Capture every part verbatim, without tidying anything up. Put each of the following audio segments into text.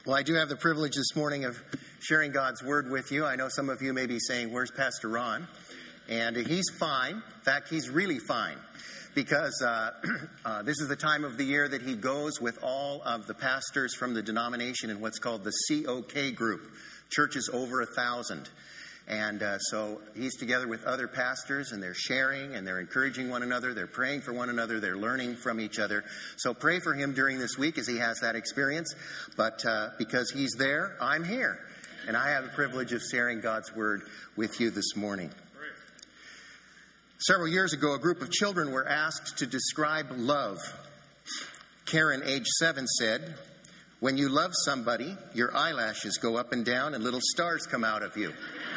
Well, I do have the privilege this morning of sharing God's Word with you. I know some of you may be saying, where's Pastor Ron? And he's fine. In fact, he's really fine. Because uh, uh, this is the time of the year that he goes with all of the pastors from the denomination in what's called the C O K group. Churches over a thousand. And uh, so he's together with other pastors, and they're sharing, and they're encouraging one another. They're praying for one another. They're learning from each other. So pray for him during this week as he has that experience. But uh, because he's there, I'm here. And I have the privilege of sharing God's Word with you this morning. Several years ago, a group of children were asked to describe love. Karen, age seven, said, "When you love somebody, your eyelashes go up and down and little stars come out of you."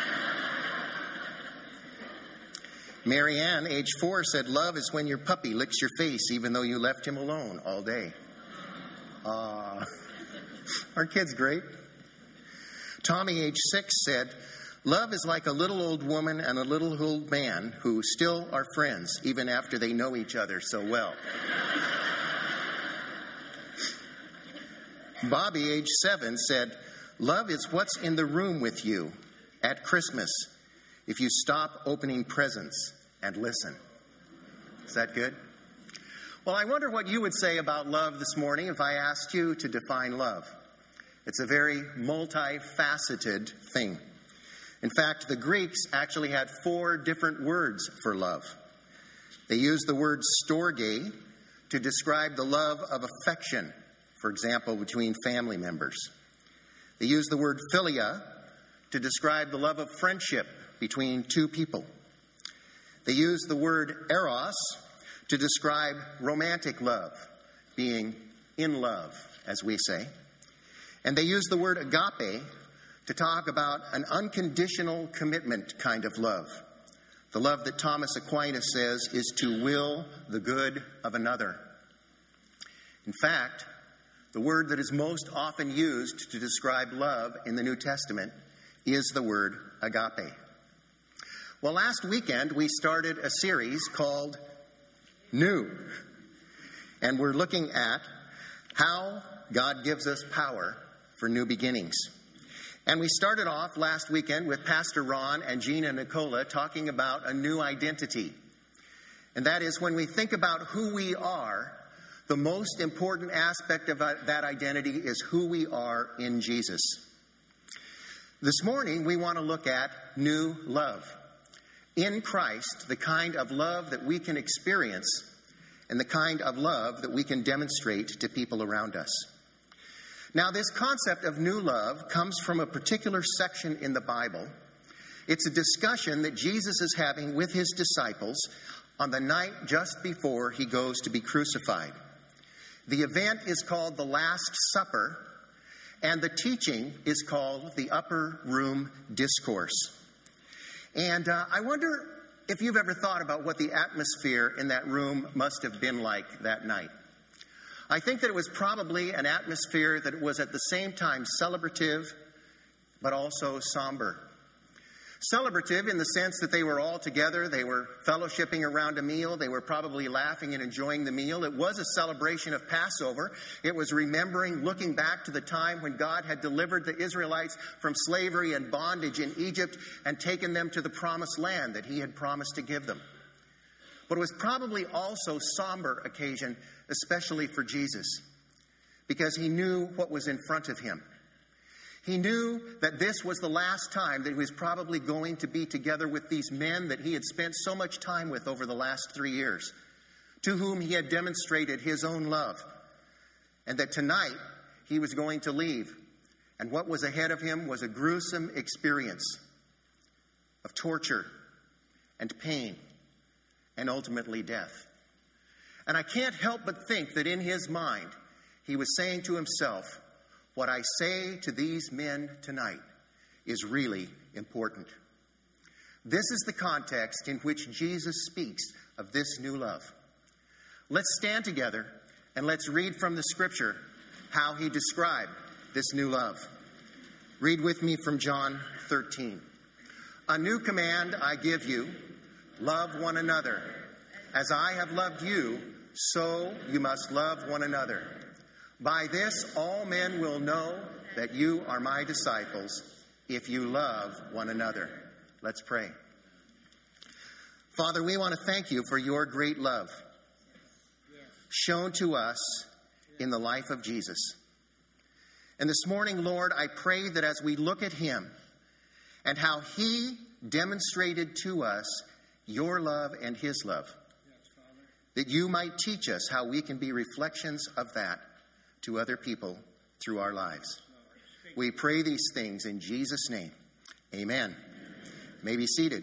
Mary Ann, age four, said, "Love is when your puppy licks your face even though you left him alone all day." Uh, our kid's great. Tommy, age six, said, "Love is like a little old woman and a little old man who still are friends even after they know each other so well." Bobby, age seven, said, "Love is what's in the room with you at Christmas if you stop opening presents and listen." Is that good? Well, I wonder what you would say about love this morning if I asked you to define love. It's a very multifaceted thing. In fact, the Greeks actually had four different words for love. They used the word storge to describe the love of affection, for example, between family members. They used the word philia to describe the love of friendship between two people. They used the word eros to describe romantic love, being in love, as we say. And they used the word agape to talk about an unconditional commitment kind of love. The love that Thomas Aquinas says is to will the good of another. In fact, the word that is most often used to describe love in the New Testament is the word agape. Well, last weekend we started a series called New. And we're looking at how God gives us power for new beginnings. And we started off last weekend with Pastor Ron and Gina Nicola talking about a new identity. And that is, when we think about who we are, the most important aspect of that identity is who we are in Jesus. This morning, we want to look at new love. In Christ, the kind of love that we can experience and the kind of love that we can demonstrate to people around us. Now, this concept of new love comes from a particular section in the Bible. It's a discussion that Jesus is having with his disciples on the night just before he goes to be crucified. The event is called the Last Supper, and the teaching is called the Upper Room Discourse. And uh, I wonder if you've ever thought about what the atmosphere in that room must have been like that night. I think that it was probably an atmosphere that was at the same time celebrative, but also somber. Celebrative in the sense that they were all together, they were fellowshipping around a meal, they were probably laughing and enjoying the meal. It was a celebration of Passover. It was remembering, looking back to the time when God had delivered the Israelites from slavery and bondage in Egypt and taken them to the promised land that he had promised to give them. But it was probably also a somber occasion, especially for Jesus, because he knew what was in front of him. He knew that this was the last time that he was probably going to be together with these men that he had spent so much time with over the last three years, to whom he had demonstrated his own love, and that tonight he was going to leave. And what was ahead of him was a gruesome experience of torture and pain and ultimately death. And I can't help but think that in his mind, he was saying to himself, what I say to these men tonight is really important. This is the context in which Jesus speaks of this new love. Let's stand together and let's read from the scripture how he described this new love. Read with me from John thirteen. "A new command I give you, love one another. As I have loved you, so you must love one another. By this all men will know that you are my disciples if you love one another. Let's pray. Father, we want to thank you for your great love shown to us in the life of Jesus. And this morning, Lord, I pray that as we look at him and how he demonstrated to us your love and his love, that you might teach us how we can be reflections of that to other people through our lives. We pray these things in Jesus' name. Amen. You may be seated.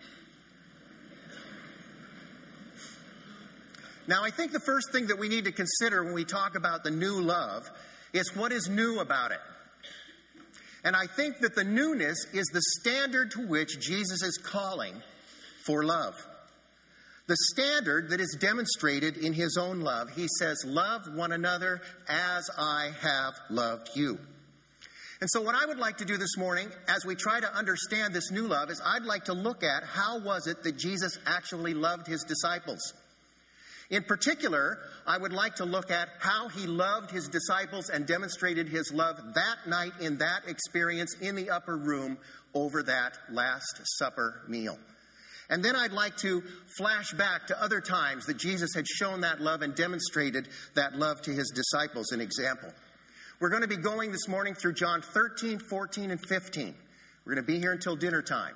Now, I think the first thing that we need to consider when we talk about the new love is what is new about it. And I think that the newness is the standard to which Jesus is calling for love. The standard that is demonstrated in his own love. He says, love one another as I have loved you. And so what I would like to do this morning, as we try to understand this new love, is I'd like to look at how was it that Jesus actually loved his disciples. In particular, I would like to look at how he loved his disciples and demonstrated his love that night in that experience in the upper room over that Last Supper meal. And then I'd like to flash back to other times that Jesus had shown that love and demonstrated that love to his disciples, an example. We're going to be going this morning through John thirteen, fourteen, and fifteen. We're going to be here until dinner time.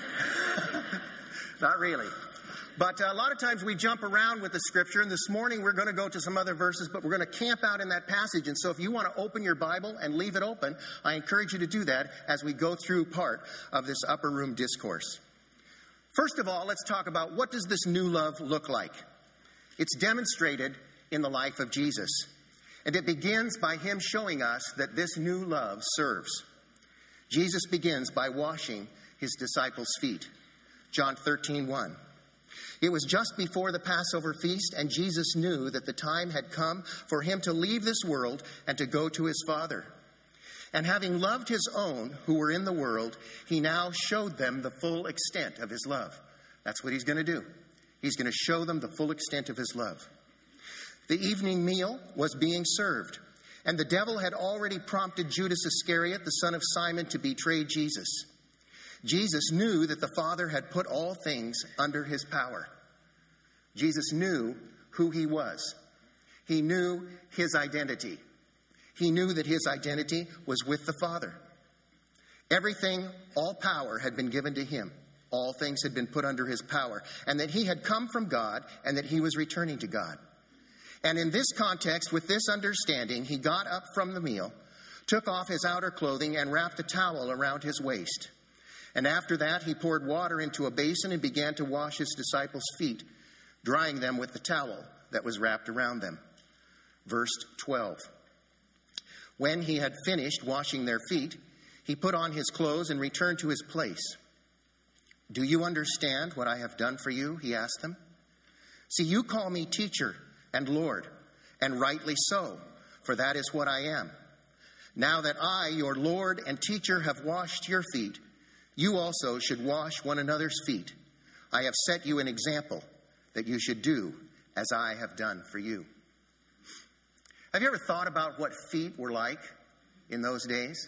Not really. But a lot of times we jump around with the scripture, and this morning we're going to go to some other verses, but we're going to camp out in that passage. And so if you want to open your Bible and leave it open, I encourage you to do that as we go through part of this upper room discourse. First of all, let's talk about what does this new love look like? It's demonstrated in the life of Jesus. And it begins by him showing us that this new love serves. Jesus begins by washing his disciples' feet. John thirteen one. It was just before the Passover feast, and Jesus knew that the time had come for him to leave this world and to go to his Father. And having loved his own who were in the world, he now showed them the full extent of his love. That's what he's going to do. He's going to show them the full extent of his love. The evening meal was being served, and the devil had already prompted Judas Iscariot, the son of Simon, to betray Jesus. Jesus knew that the Father had put all things under his power. Jesus knew who he was. He knew his identity. He knew that his identity was with the Father. Everything, all power had been given to him. All things had been put under his power. And that he had come from God and that he was returning to God. And in this context, with this understanding, he got up from the meal, took off his outer clothing, and wrapped a towel around his waist. And after that, he poured water into a basin and began to wash his disciples' feet, drying them with the towel that was wrapped around them. Verse twelve. When he had finished washing their feet, he put on his clothes and returned to his place. Do you understand what I have done for you? He asked them. See, you call me teacher and Lord, and rightly so, for that is what I am. Now that I, your Lord and teacher, have washed your feet, you also should wash one another's feet. I have set you an example that you should do as I have done for you. Have you ever thought about what feet were like in those days?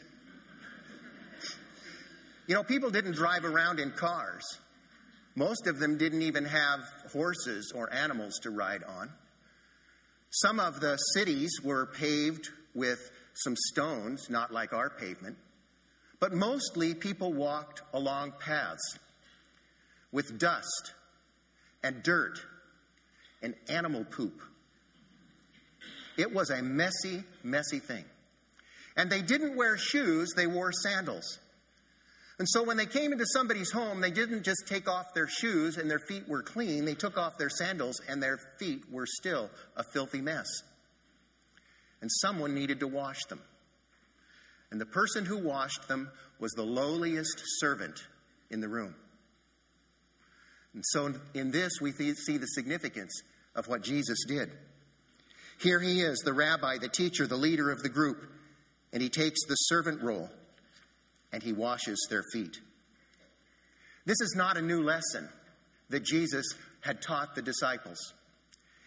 You know, people didn't drive around in cars. Most of them didn't even have horses or animals to ride on. Some of the cities were paved with some stones, not like our pavement. But mostly people walked along paths with dust and dirt and animal poop. It was a messy, messy thing. And they didn't wear shoes, they wore sandals. And so when they came into somebody's home, they didn't just take off their shoes and their feet were clean. They took off their sandals and their feet were still a filthy mess. And someone needed to wash them. And the person who washed them was the lowliest servant in the room. And so in this, we see the significance of what Jesus did. Here he is, the rabbi, the teacher, the leader of the group, and he takes the servant role and he washes their feet. This is not a new lesson that Jesus had taught the disciples.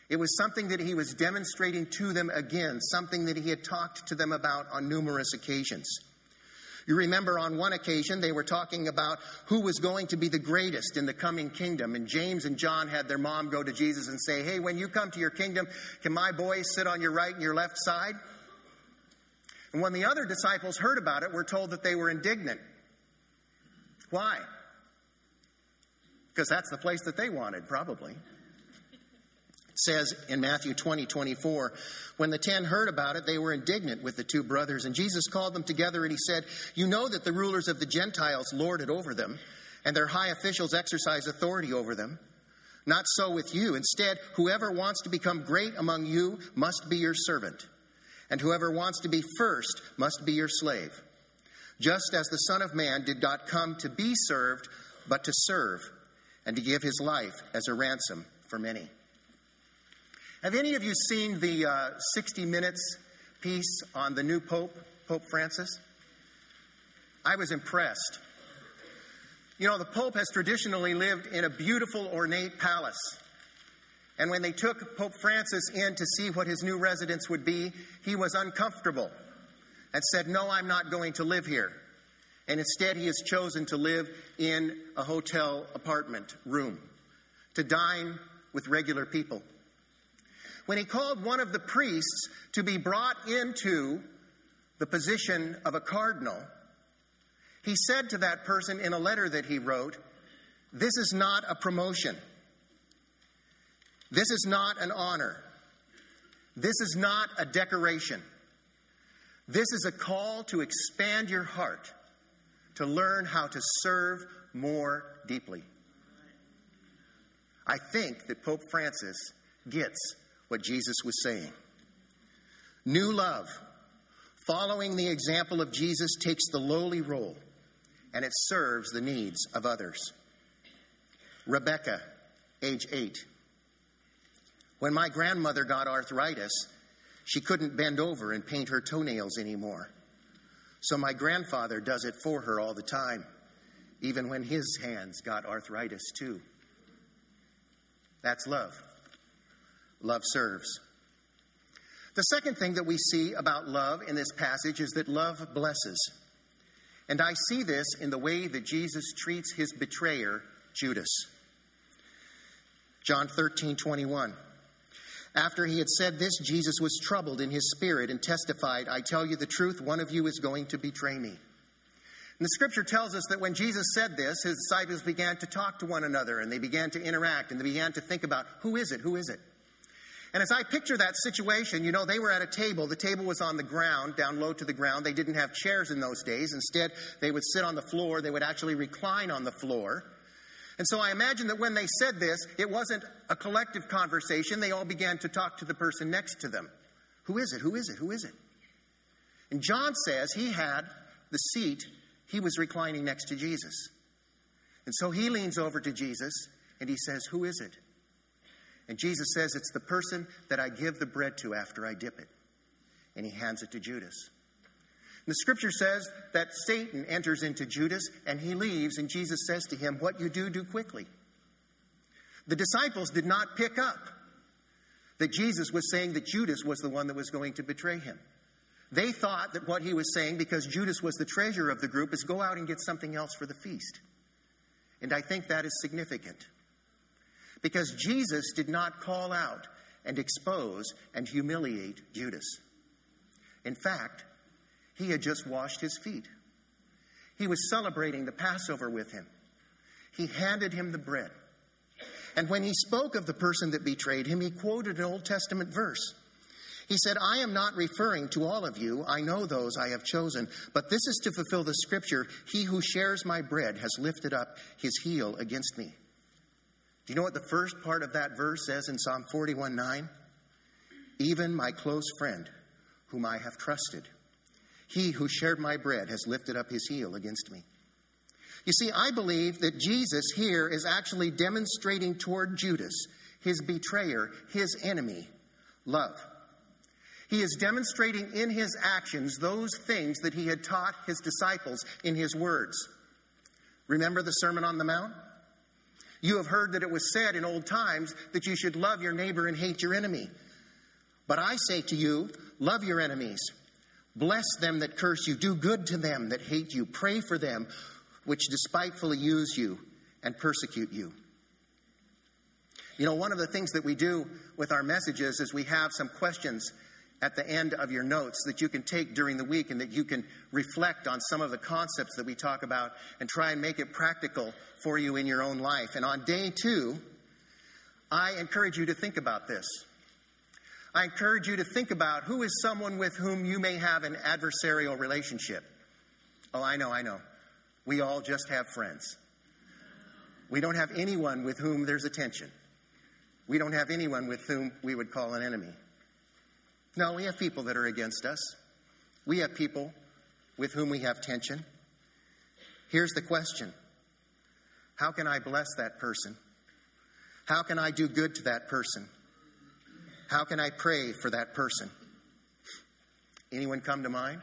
It was something that he was demonstrating to them again, something that he had talked to them about on numerous occasions. You remember on one occasion they were talking about who was going to be the greatest in the coming kingdom. And James and John had their mom go to Jesus and say, hey, when you come to your kingdom, can my boys sit on your right and your left side? And when the other disciples heard about it, we're told that they were indignant. Why? Because that's the place that they wanted, probably. It says in Matthew twenty, twenty-four, when the ten heard about it, they were indignant with the two brothers. And Jesus called them together and he said, you know that the rulers of the Gentiles lord it over them, and their high officials exercise authority over them. Not so with you. Instead, whoever wants to become great among you must be your servant. And whoever wants to be first must be your slave. Just as the Son of Man did not come to be served, but to serve, and to give his life as a ransom for many. Have any of you seen the uh, sixty minutes piece on the new Pope, Pope Francis? I was impressed. You know, the Pope has traditionally lived in a beautiful, ornate palace. And when they took Pope Francis in to see what his new residence would be, he was uncomfortable and said, no, I'm not going to live here. And instead, he has chosen to live in a hotel apartment room, to dine with regular people. When he called one of the priests to be brought into the position of a cardinal, he said to that person in a letter that he wrote, this is not a promotion. This is not an honor. This is not a decoration. This is a call to expand your heart, to learn how to serve more deeply. I think that Pope Francis gets what Jesus was saying. New love, following the example of Jesus, takes the lowly role, and it serves the needs of others. Rebecca, age eight. When my grandmother got arthritis, she couldn't bend over and paint her toenails anymore. So my grandfather does it for her all the time, even when his hands got arthritis too. That's love. Love serves. The second thing that we see about love in this passage is that love blesses. And I see this in the way that Jesus treats his betrayer, Judas. John thirteen, twenty-one. After he had said this, Jesus was troubled in his spirit and testified, I tell you the truth, one of you is going to betray me. And the scripture tells us that when Jesus said this, his disciples began to talk to one another, and they began to interact, and they began to think about, who is it, who is it? And as I picture that situation, you know, they were at a table. The table was on the ground, down low to the ground. They didn't have chairs in those days. Instead, they would sit on the floor. They would actually recline on the floor. And so I imagine that when they said this, it wasn't a collective conversation. They all began to talk to the person next to them. Who is it? Who is it? Who is it? And John says he had the seat. He was reclining next to Jesus. And so he leans over to Jesus and he says, who is it? And Jesus says, it's the person that I give the bread to after I dip it. And he hands it to Judas. And the scripture says that Satan enters into Judas and he leaves, and Jesus says to him, what you do, do quickly. The disciples did not pick up that Jesus was saying that Judas was the one that was going to betray him. They thought that what he was saying, because Judas was the treasurer of the group, is go out and get something else for the feast. And I think that is significant. Because Jesus did not call out and expose and humiliate Judas. In fact, he had just washed his feet. He was celebrating the Passover with him. He handed him the bread. And when he spoke of the person that betrayed him, he quoted an Old Testament verse. He said, I am not referring to all of you. I know those I have chosen. But this is to fulfill the scripture, he who shares my bread has lifted up his heel against me. Do you know what the first part of that verse says in Psalm forty-one nine? Even my close friend, whom I have trusted, he who shared my bread has lifted up his heel against me. You see, I believe that Jesus here is actually demonstrating toward Judas, his betrayer, his enemy, love. He is demonstrating in his actions those things that he had taught his disciples in his words. Remember the Sermon on the Mount? You have heard that it was said in old times that you should love your neighbor and hate your enemy. But I say to you, love your enemies. Bless them that curse you. Do good to them that hate you. Pray for them which despitefully use you and persecute you. You know, one of the things that we do with our messages is we have some questions at the end of your notes that you can take during the week and that you can reflect on some of the concepts that we talk about and try and make it practical for you in your own life. And on day two, I encourage you to think about this. I encourage you to think about who is someone with whom you may have an adversarial relationship. Oh, I know, I know. We all just have friends. We don't have anyone with whom there's a tension. We don't have anyone with whom we would call an enemy. No, we have people that are against us. We have people with whom we have tension. Here's the question. How can I bless that person? How can I do good to that person? How can I pray for that person? Anyone come to mind?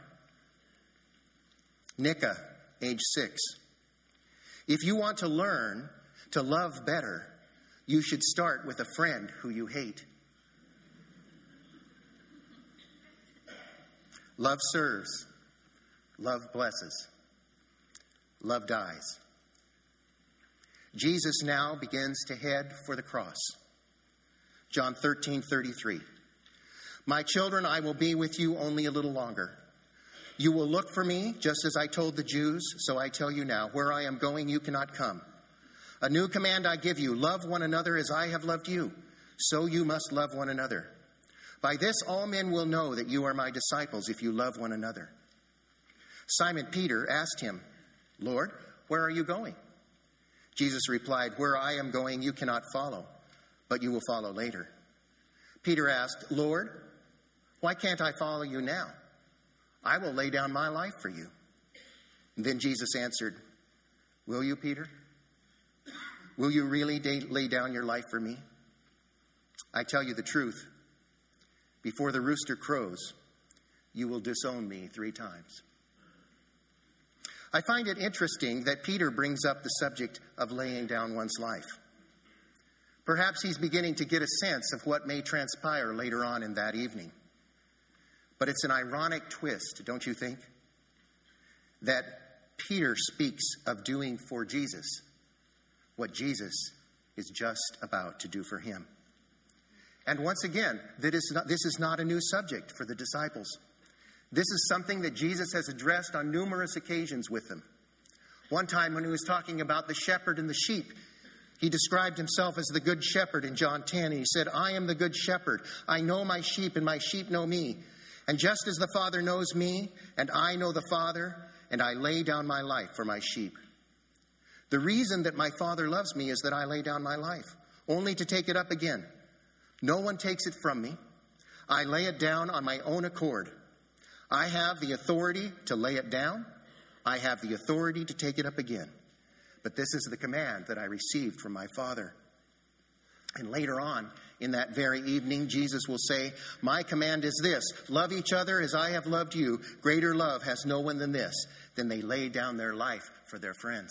Nika, age six. If you want to learn to love better, you should start with a friend who you hate. Love serves. Love blesses. Love dies. Jesus now begins to head for the cross. John thirteen thirty-three. My children, I will be with you only a little longer. You will look for me, just as I told the Jews, so I tell you now, where I am going, you cannot come. A new command I give you, love one another as I have loved you, so you must love one another. By this all men will know that you are my disciples if you love one another. Simon Peter asked him, Lord, where are you going? Jesus replied, where I am going you cannot follow, but you will follow later. Peter asked, Lord, why can't I follow you now? I will lay down my life for you. And then Jesus answered, will you, Peter? Will you really lay down your life for me? I tell you the truth. Before the rooster crows, you will disown me three times. I find it interesting that Peter brings up the subject of laying down one's life. Perhaps he's beginning to get a sense of what may transpire later on in that evening. But it's an ironic twist, don't you think? That Peter speaks of doing for Jesus what Jesus is just about to do for him. And once again, that is not, this is not a new subject for the disciples. This is something that Jesus has addressed on numerous occasions with them. One time when he was talking about the shepherd and the sheep, he described himself as the good shepherd in John ten. And he said, I am the good shepherd. I know my sheep and my sheep know me. And just as the Father knows me and I know the Father, and I lay down my life for my sheep. The reason that my Father loves me is that I lay down my life, only to take it up again. No one takes it from me. I lay it down on my own accord. I have the authority to lay it down. I have the authority to take it up again. But this is the command that I received from my Father. And later on, in that very evening, Jesus will say, my command is this, love each other as I have loved you. Greater love has no one than this, than they lay down their life for their friends.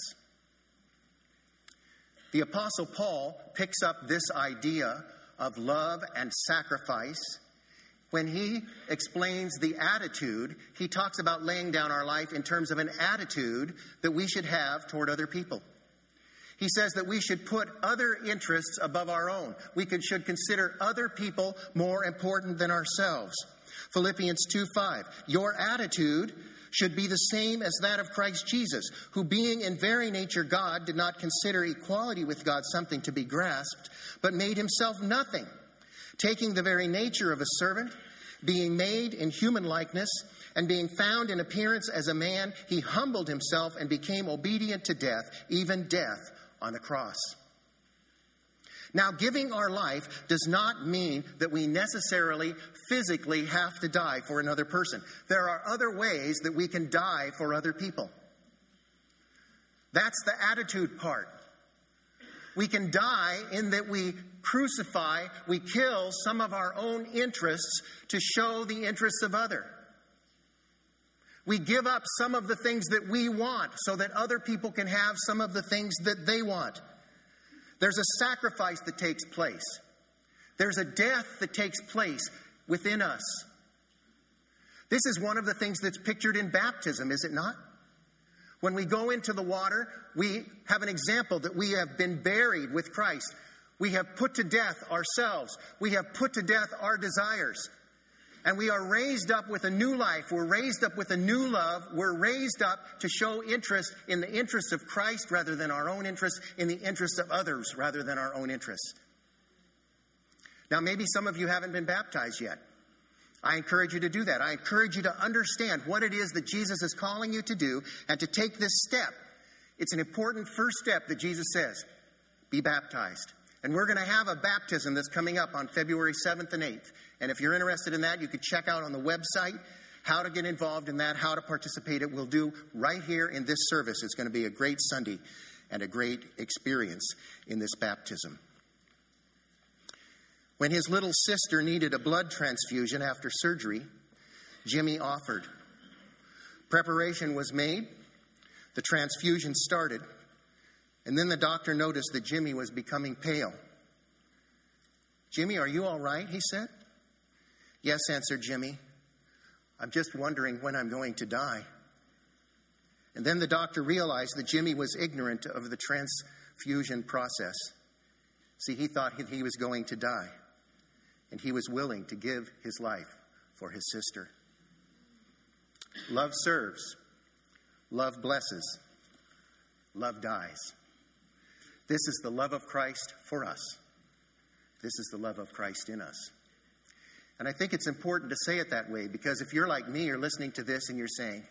The Apostle Paul picks up this idea of love and sacrifice. When he explains the attitude, he talks about laying down our life in terms of an attitude that we should have toward other people. He says that we should put other interests above our own. We could, should consider other people more important than ourselves. Philippians two five, your attitude should be the same as that of Christ Jesus, who being in very nature God, did not consider equality with God something to be grasped, but made himself nothing, taking the very nature of a servant, being made in human likeness, and being found in appearance as a man, he humbled himself and became obedient to death, even death on the cross. Now, giving our life does not mean that we necessarily physically have to die for another person. There are other ways that we can die for other people. That's the attitude part. We can die in that we crucify, we kill some of our own interests to show the interests of others. We give up some of the things that we want so that other people can have some of the things that they want. There's a sacrifice that takes place. There's a death that takes place within us. This is one of the things that's pictured in baptism, is it not? When we go into the water, we have an example that we have been buried with Christ. We have put to death ourselves. We have put to death our desires. And we are raised up with a new life. We're raised up with a new love. We're raised up to show interest in the interests of Christ rather than our own interests, in the interests of others rather than our own interests. Now, maybe some of you haven't been baptized yet. I encourage you to do that. I encourage you to understand what it is that Jesus is calling you to do and to take this step. It's an important first step that Jesus says, be baptized. And we're going to have a baptism that's coming up on February seventh and eighth. And if you're interested in that, you can check out on the website how to get involved in that, how to participate. It will do right here in this service. It's going to be a great Sunday and a great experience in this baptism. When his little sister needed a blood transfusion after surgery, Jimmy offered. Preparation was made. The transfusion started. And then the doctor noticed that Jimmy was becoming pale. "Jimmy, are you all right?" he said. "Yes," answered Jimmy. "I'm just wondering when I'm going to die." And then the doctor realized that Jimmy was ignorant of the transfusion process. See, he thought he was going to die. And he was willing to give his life for his sister. Love serves. Love blesses. Love dies. This is the love of Christ for us. This is the love of Christ in us. And I think it's important to say it that way, because if you're like me, you're listening to this and you're saying,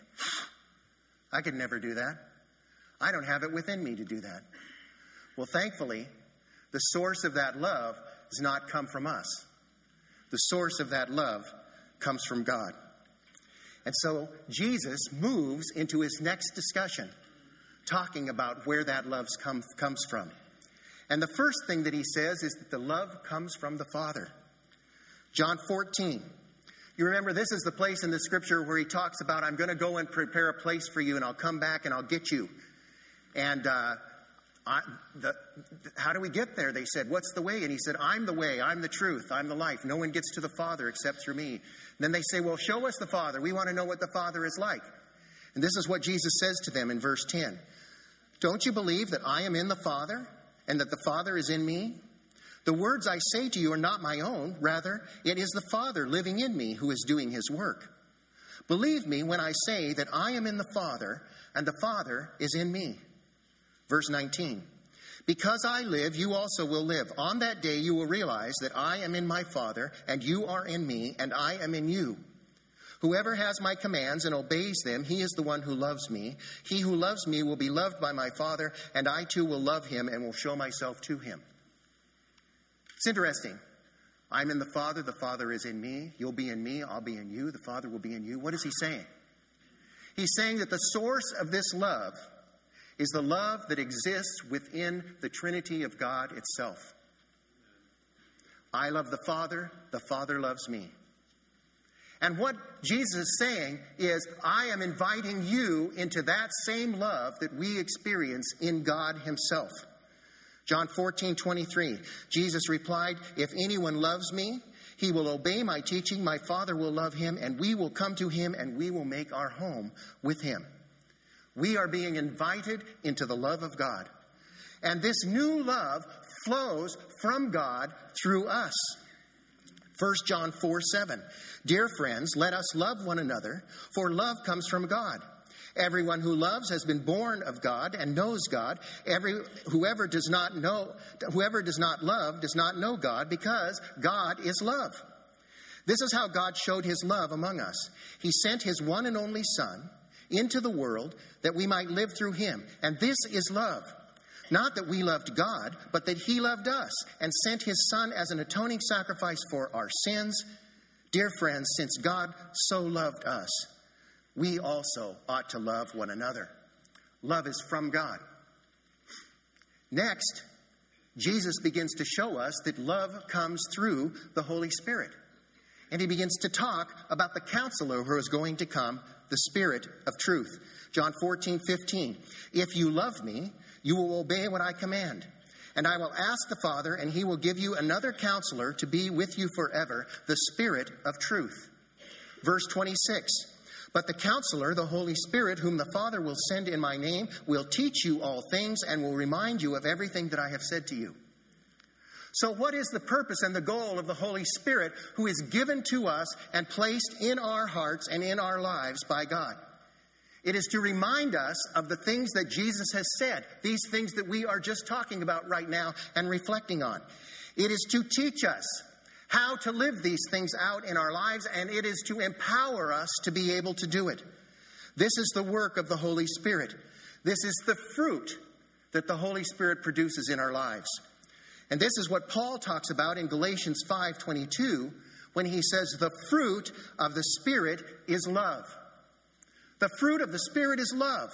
I could never do that. I don't have it within me to do that. Well, thankfully, the source of that love does not come from us. The source of that love comes from God. And so Jesus moves into his next discussion, talking about where that love come, comes from. And the first thing that he says is that the love comes from the Father. John fourteen. You remember, this is the place in the scripture where he talks about, I'm going to go and prepare a place for you, and I'll come back and I'll get you. And uh, I, the, how do we get there? They said, what's the way? And he said, I'm the way, I'm the truth, I'm the life. No one gets to the Father except through me. And then they say, well, show us the Father. We want to know what the Father is like. And this is what Jesus says to them in verse ten. Don't you believe that I am in the Father and that the Father is in me? The words I say to you are not my own. Rather, it is the Father living in me who is doing his work. Believe me when I say that I am in the Father and the Father is in me. Verse nineteen. Because I live, you also will live. On that day you will realize that I am in my Father, and you are in me, and I am in you. Whoever has my commands and obeys them, he is the one who loves me. He who loves me will be loved by my Father, and I too will love him and will show myself to him. It's interesting. I'm in the Father, the Father is in me. You'll be in me, I'll be in you, the Father will be in you. What is he saying? He's saying that the source of this love is the love that exists within the Trinity of God itself. I love the Father, the Father loves me. And what Jesus is saying is, I am inviting you into that same love that we experience in God himself. John fourteen twenty-three, Jesus replied, if anyone loves me, he will obey my teaching. My Father will love him, and we will come to him, and we will make our home with him. We are being invited into the love of God. And this new love flows from God through us. First John four seven. Dear friends, let us love one another, for love comes from God. Everyone who loves has been born of God and knows God. Every whoever does not know, whoever does not love does not know God, because God is love. This is how God showed his love among us. He sent his one and only Son into the world that we might live through him. And this is love. Not that we loved God, but that he loved us and sent his Son as an atoning sacrifice for our sins. Dear friends, since God so loved us, we also ought to love one another. Love is from God. Next, Jesus begins to show us that love comes through the Holy Spirit. And he begins to talk about the counselor who is going to come, the Spirit of truth. John fourteen fifteen. If you love me, you will obey what I command. And I will ask the Father, and he will give you another counselor to be with you forever, the Spirit of truth. Verse twenty-six, but the counselor, the Holy Spirit, whom the Father will send in my name, will teach you all things and will remind you of everything that I have said to you. So what is the purpose and the goal of the Holy Spirit who is given to us and placed in our hearts and in our lives by God? It is to remind us of the things that Jesus has said, these things that we are just talking about right now and reflecting on. It is to teach us how to live these things out in our lives, and it is to empower us to be able to do it. This is the work of the Holy Spirit. This is the fruit that the Holy Spirit produces in our lives. And this is what Paul talks about in Galatians five twenty-two when he says the fruit of the Spirit is love. The fruit of the Spirit is love,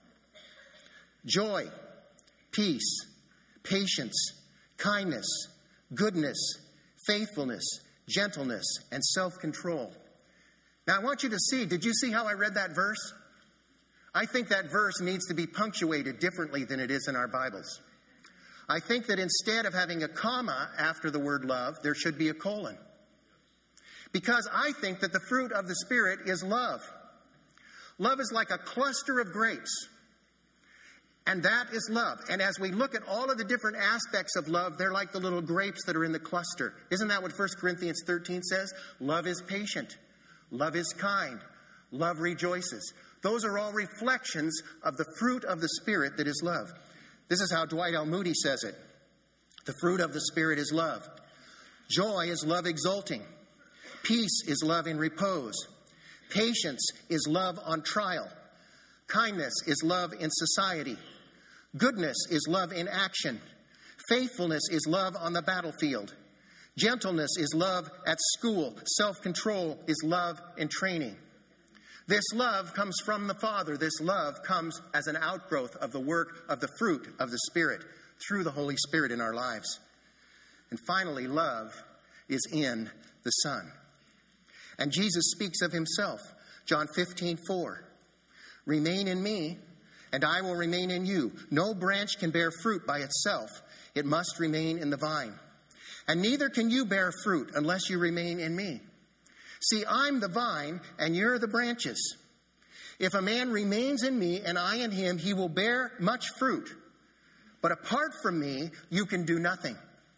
joy, peace, patience, kindness, goodness, faithfulness, gentleness, and self-control. Now I want you to see, did you see how I read that verse? I think that verse needs to be punctuated differently than it is in our Bibles. I think that instead of having a comma after the word love, there should be a colon. Because I think that the fruit of the Spirit is love. Love is like a cluster of grapes. And that is love. And as we look at all of the different aspects of love, they're like the little grapes that are in the cluster. Isn't that what First Corinthians thirteen says? Love is patient. Love is kind. Love rejoices. Those are all reflections of the fruit of the Spirit that is love. This is how Dwight L. Moody says it. The fruit of the Spirit is love. Joy is love exulting. Peace is love in repose. Patience is love on trial. Kindness is love in society. Goodness is love in action. Faithfulness is love on the battlefield. Gentleness is love at school. Self-control is love in training. This love comes from the Father. This love comes as an outgrowth of the work of the fruit of the Spirit through the Holy Spirit in our lives. And finally, love is in the Son. And Jesus speaks of himself. John fifteen four. Remain in me, and I will remain in you. No branch can bear fruit by itself. It must remain in the vine. And neither can you bear fruit unless you remain in me. See, I'm the vine, and you're the branches. If a man remains in me, and I in him, he will bear much fruit. But apart from me, you can do nothing.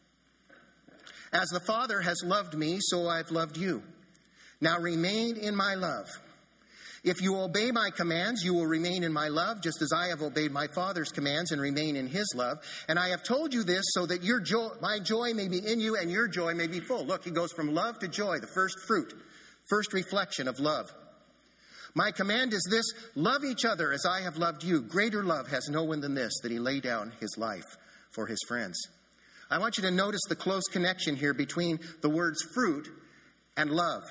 As the Father has loved me, so I've loved you. Now remain in my love. If you obey my commands, you will remain in my love, just as I have obeyed my Father's commands and remain in his love. And I have told you this so that your joy, my joy may be in you and your joy may be full. Look, he goes from love to joy, the first fruit, first reflection of love. My command is this: love each other as I have loved you. Greater love has no one than this, that he lay down his life for his friends. I want you to notice the close connection here between the words fruit and love.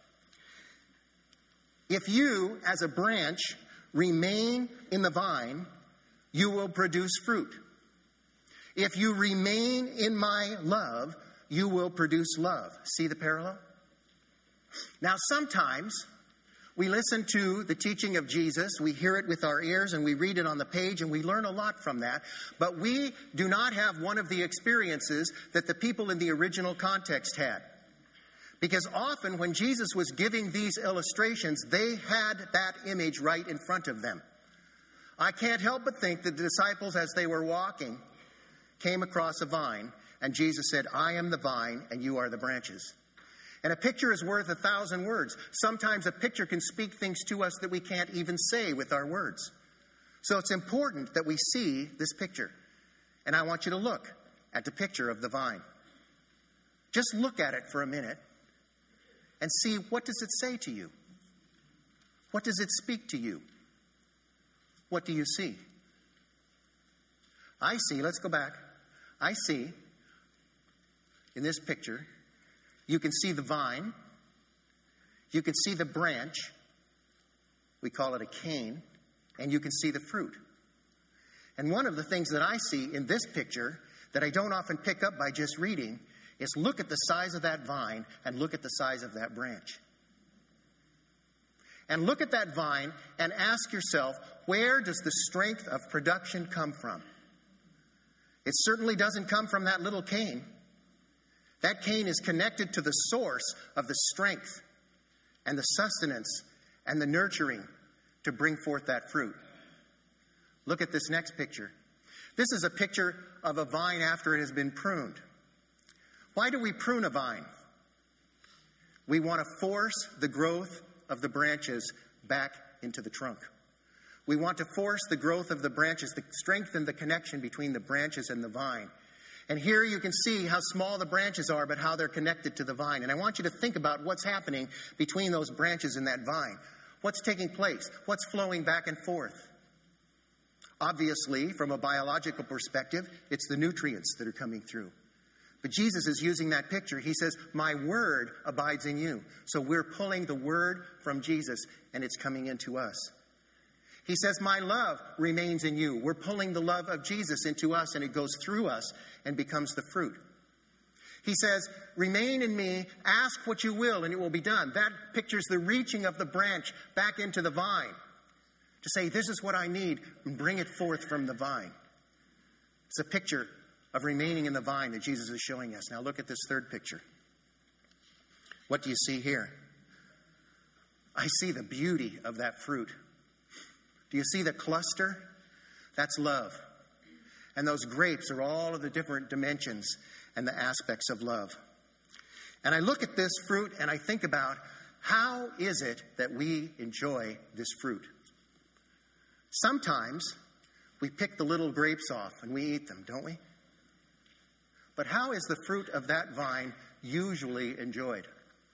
If you, as a branch, remain in the vine, you will produce fruit. If you remain in my love, you will produce love. See the parallel? Now, sometimes we listen to the teaching of Jesus, we hear it with our ears, and we read it on the page, and we learn a lot from that. But we do not have one of the experiences that the people in the original context had. Because often when Jesus was giving these illustrations, they had that image right in front of them. I can't help but think that the disciples, as they were walking, came across a vine, and Jesus said, I am the vine, and you are the branches. And a picture is worth a thousand words. Sometimes a picture can speak things to us that we can't even say with our words. So it's important that we see this picture. And I want you to look at the picture of the vine. Just look at it for a minute. And see, what does it say to you? What does it speak to you? What do you see? I see, let's go back. I see, in this picture, you can see the vine. You can see the branch. We call it a cane. And you can see the fruit. And one of the things that I see in this picture that I don't often pick up by just reading is look at the size of that vine and look at the size of that branch. And look at that vine and ask yourself, where does the strength of production come from? It certainly doesn't come from that little cane. That cane is connected to the source of the strength and the sustenance and the nurturing to bring forth that fruit. Look at this next picture. This is a picture of a vine after it has been pruned. Why do we prune a vine? We want to force the growth of the branches back into the trunk. We want to force the growth of the branches, to strengthen the connection between the branches and the vine. And here you can see how small the branches are, but how they're connected to the vine. And I want you to think about what's happening between those branches and that vine. What's taking place? What's flowing back and forth? Obviously, from a biological perspective, it's the nutrients that are coming through. But Jesus is using that picture. He says, my word abides in you. So we're pulling the word from Jesus, and it's coming into us. He says, my love remains in you. We're pulling the love of Jesus into us, and it goes through us and becomes the fruit. He says, remain in me, ask what you will, and it will be done. That pictures the reaching of the branch back into the vine to say, this is what I need, and bring it forth from the vine. It's a picture of remaining in the vine that Jesus is showing us. Now look at this third picture. What do you see here? I see the beauty of that fruit. Do you see the cluster? That's love. And those grapes are all of the different dimensions and the aspects of love. And I look at this fruit and I think about, how is it that we enjoy this fruit? Sometimes we pick the little grapes off and we eat them, don't we? But how is the fruit of that vine usually enjoyed?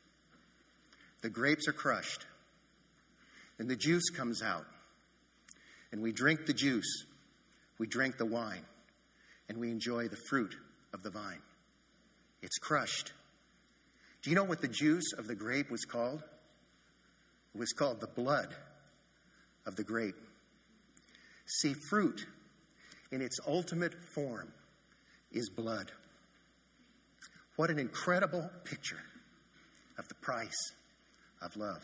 The grapes are crushed and the juice comes out. And we drink the juice, we drink the wine, and we enjoy the fruit of the vine. It's crushed. Do you know what the juice of the grape was called? It was called the blood of the grape. See, fruit in its ultimate form is blood. What an incredible picture of the price of love.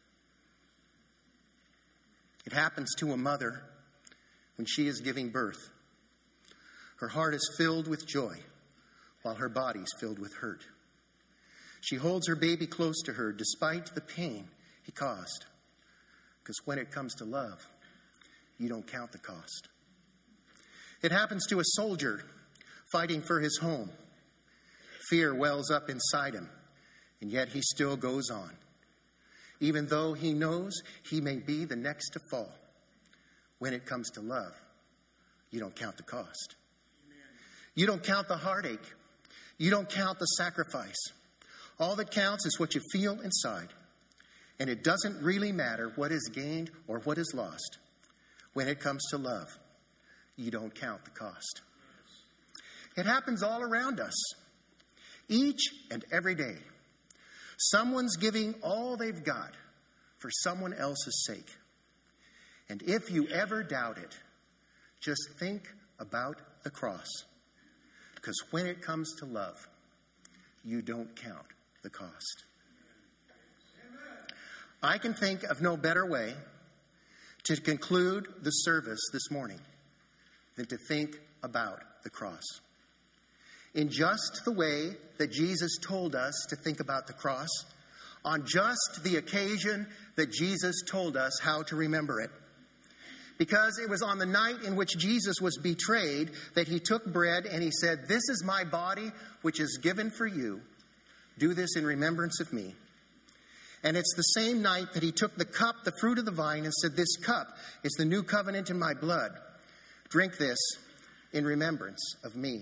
It happens to a mother when she is giving birth. Her heart is filled with joy while her body is filled with hurt. She holds her baby close to her despite the pain he caused. Because when it comes to love, you don't count the cost. It happens to a soldier fighting for his home. Fear wells up inside him, and yet he still goes on. Even though he knows he may be the next to fall. When it comes to love, you don't count the cost. Amen. You don't count the heartache. You don't count the sacrifice. All that counts is what you feel inside. And it doesn't really matter what is gained or what is lost. When it comes to love, you don't count the cost. It happens all around us, each and every day. Someone's giving all they've got for someone else's sake. And if you ever doubt it, just think about the cross. Because when it comes to love, you don't count the cost. I can think of no better way to conclude the service this morning than to think about the cross. In just the way that Jesus told us to think about the cross, on just the occasion that Jesus told us how to remember it. Because it was on the night in which Jesus was betrayed that he took bread and he said, "This is my body, which is given for you. Do this in remembrance of me." And it's the same night that he took the cup, the fruit of the vine, and said, "This cup is the new covenant in my blood. Drink this in remembrance of me."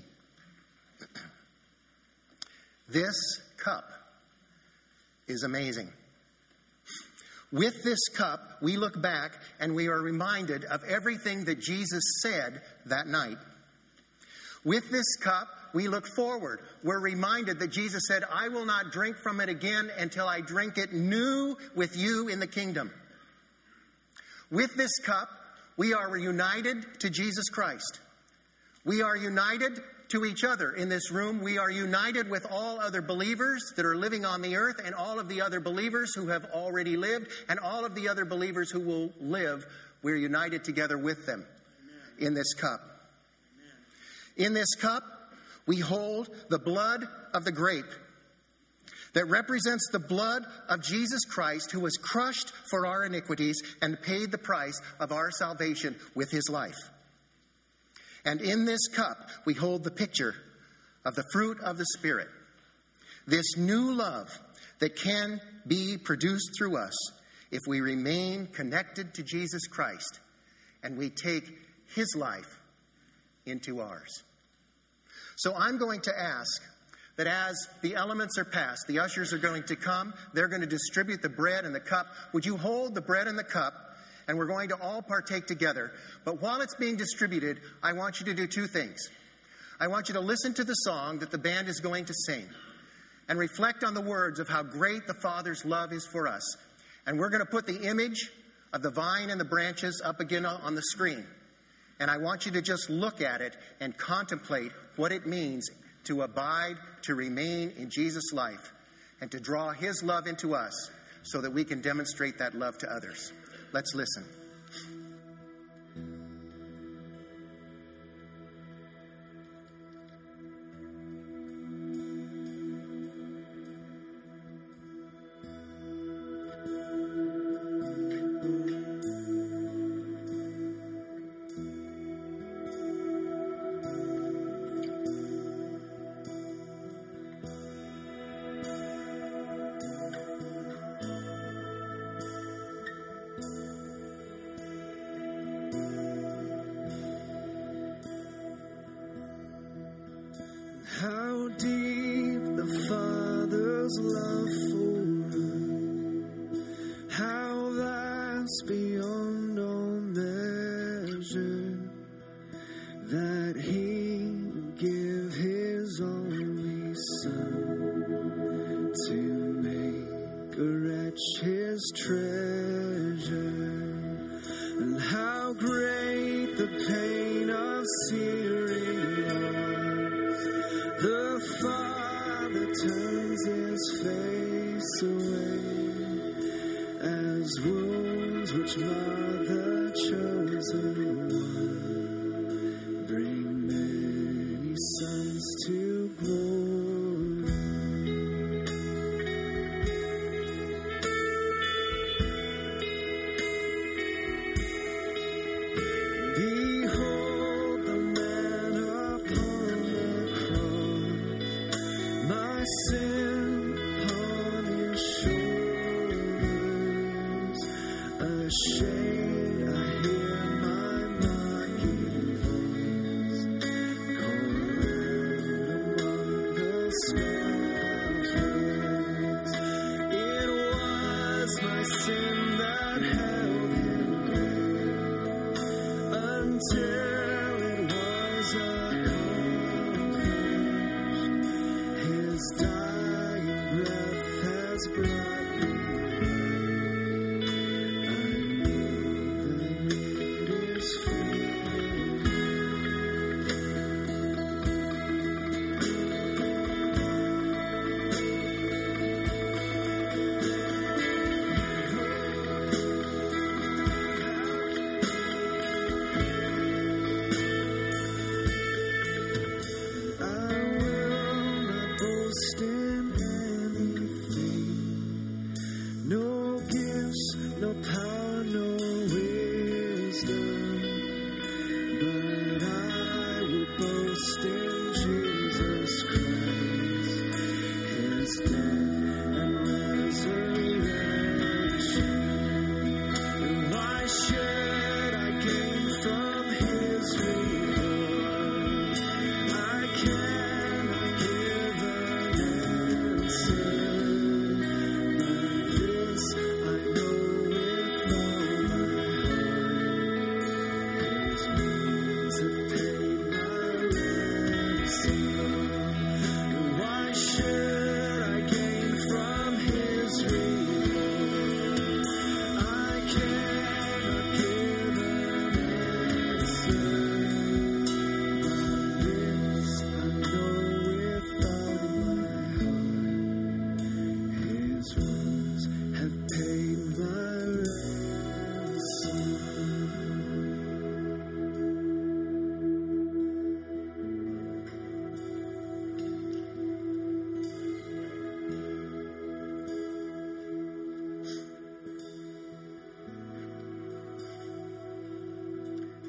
This cup is amazing. With this cup, we look back and we are reminded of everything that Jesus said that night. With this cup, we look forward. We're reminded that Jesus said, "I will not drink from it again until I drink it new with you in the kingdom." With this cup, we are reunited to Jesus Christ. We are united to each other in this room. We are united with all other believers that are living on the earth and all of the other believers who have already lived and all of the other believers who will live. We're united together with them. Amen. In this cup. Amen. In this cup, we hold the blood of the grape that represents the blood of Jesus Christ, who was crushed for our iniquities and paid the price of our salvation with his life. And in this cup, we hold the picture of the fruit of the Spirit, this new love that can be produced through us if we remain connected to Jesus Christ and we take his life into ours. So I'm going to ask that as the elements are passed, the ushers are going to come. They're going to distribute the bread and the cup. Would you hold the bread and the cup? And we're going to all partake together. But while it's being distributed, I want you to do two things. I want you to listen to the song that the band is going to sing and reflect on the words of how great the Father's love is for us. And we're going to put the image of the vine and the branches up again on the screen. And I want you to just look at it and contemplate what it means to abide, to remain in Jesus' life, and to draw his love into us so that we can demonstrate that love to others. Let's listen. How deep the Father's love for us, how vast beyond all measure, that he would give his only Son to make a wretch his treasure, and how great the pain of searing loss. The Father turns his face away as wounds which mar the chosen one bring many sons to glory. Behold the man upon the cross, my sin upon his shoulders. Ashamed, I hear my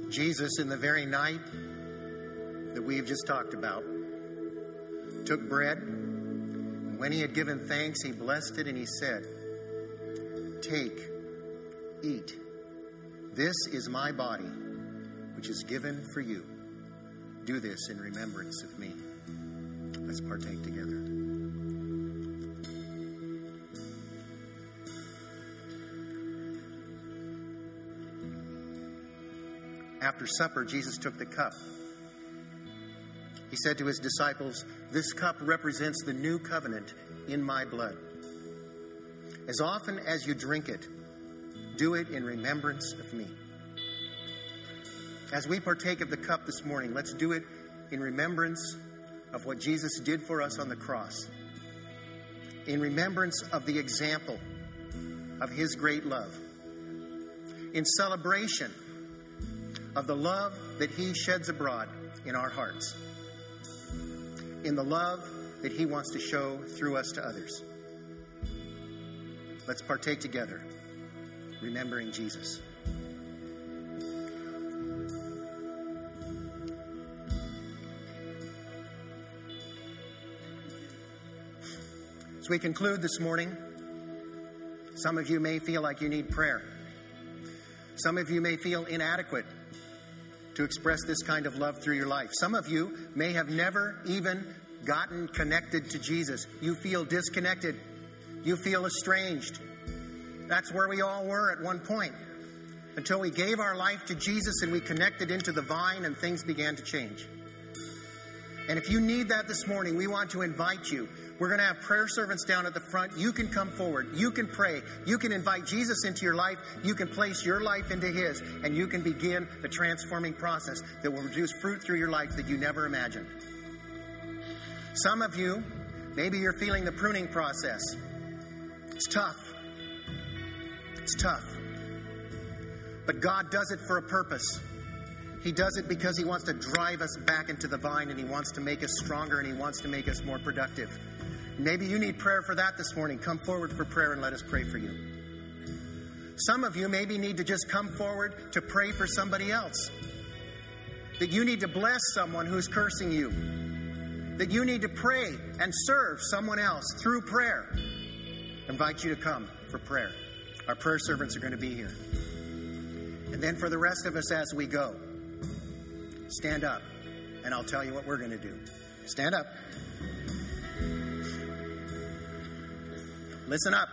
Jesus, in the very night that we've just talked about, took bread, and when he had given thanks, he blessed it and he said, "Take, eat. This is my body, which is given for you. Do this in remembrance of me." Let's partake together. After supper, Jesus took the cup. He said to his disciples, "This cup represents the new covenant in my blood. As often as you drink it, do it in remembrance of me." As we partake of the cup this morning, let's do it in remembrance of what Jesus did for us on the cross, in remembrance of the example of his great love, in celebration of the love that he sheds abroad in our hearts, in the love that he wants to show through us to others. Let's partake together, remembering Jesus. As we conclude this morning, some of you may feel like you need prayer. Some of you may feel inadequate to express this kind of love through your life. Some of you may have never even gotten connected to Jesus. You feel disconnected. You feel estranged. That's where we all were at one point, until we gave our life to Jesus and we connected into the vine and things began to change. And if you need that this morning, we want to invite you. We're going to have prayer servants down at the front. You can come forward. You can pray. You can invite Jesus into your life. You can place your life into his. And you can begin the transforming process that will produce fruit through your life that you never imagined. Some of you, maybe you're feeling the pruning process. It's tough. It's tough. But God does it for a purpose. He does it because he wants to drive us back into the vine, and he wants to make us stronger, and he wants to make us more productive. Maybe you need prayer for that this morning. Come forward for prayer and let us pray for you. Some of you maybe need to just come forward to pray for somebody else. That you need to bless someone who's cursing you. That you need to pray and serve someone else through prayer. I invite you to come for prayer. Our prayer servants are going to be here. And then for the rest of us as we go, stand up and I'll tell you what we're going to do. Stand up. Listen up.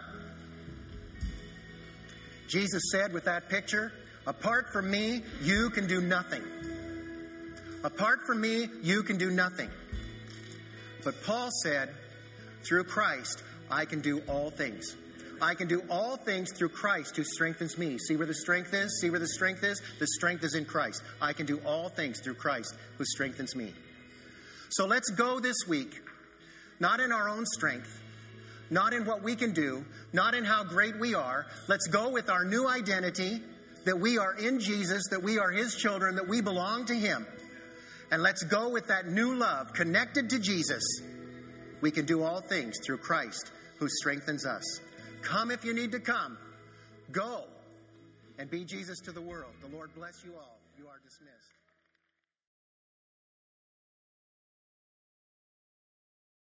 Jesus said with that picture, apart from me, you can do nothing. Apart from me, you can do nothing. But Paul said, through Christ, I can do all things. I can do all things through Christ who strengthens me. See where the strength is? See where the strength is? The strength is in Christ. I can do all things through Christ who strengthens me. So let's go this week, not in our own strength, not in what we can do, not in how great we are. Let's go with our new identity, that we are in Jesus, that we are his children, that we belong to him. And let's go with that new love, connected to Jesus. We can do all things through Christ who strengthens us. Come if you need to come. Go and be Jesus to the world. The Lord bless you all. You are dismissed.